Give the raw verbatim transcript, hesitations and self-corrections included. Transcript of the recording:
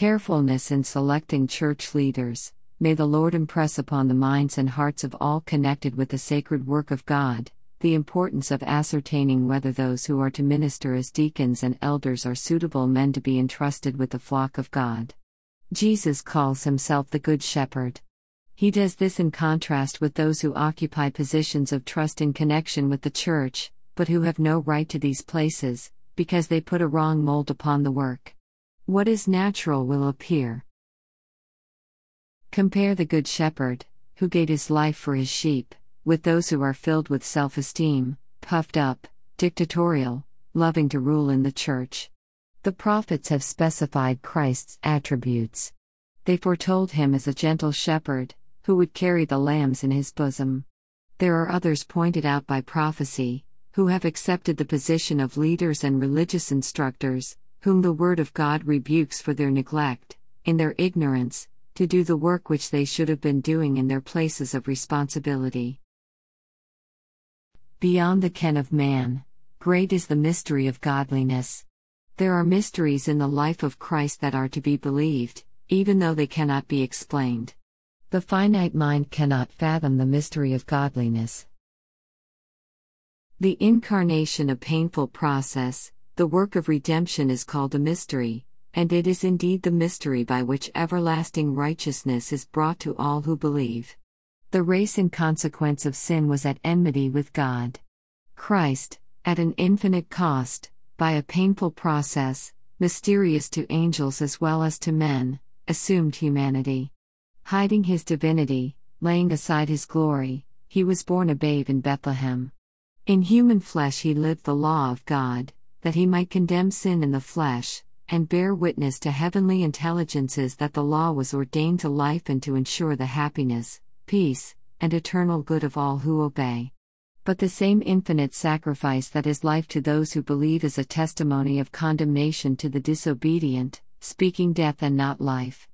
Carefulness in selecting church leaders. May the Lord impress upon the minds and hearts of all connected with the sacred work of God, the importance of ascertaining whether those who are to minister as deacons and elders are suitable men to be entrusted with the flock of God. Jesus calls himself the Good Shepherd. He does this in contrast with those who occupy positions of trust in connection with the church, but who have no right to these places, because they put a wrong mold upon the work. What is natural will appear. Compare the Good Shepherd, who gave his life for his sheep, with those who are filled with self-esteem, puffed up, dictatorial, loving to rule in the church. The prophets have specified Christ's attributes. They foretold him as a gentle shepherd, who would carry the lambs in his bosom. There are others pointed out by prophecy, who have accepted the position of leaders and religious instructors, whom the Word of God rebukes for their neglect, in their ignorance, to do the work which they should have been doing in their places of responsibility. Beyond the ken of man, great is the mystery of godliness. There are mysteries in the life of Christ that are to be believed, even though they cannot be explained. The finite mind cannot fathom the mystery of godliness. The incarnation, a painful process, the work of redemption is called a mystery, and it is indeed the mystery by which everlasting righteousness is brought to all who believe. The race in consequence of sin was at enmity with God. Christ, at an infinite cost, by a painful process, mysterious to angels as well as to men, assumed humanity. Hiding his divinity, laying aside his glory, he was born a babe in Bethlehem. In human flesh he lived the law of God, that he might condemn sin in the flesh, and bear witness to heavenly intelligences that the law was ordained to life and to ensure the happiness, peace, and eternal good of all who obey. But the same infinite sacrifice that is life to those who believe is a testimony of condemnation to the disobedient, speaking death and not life.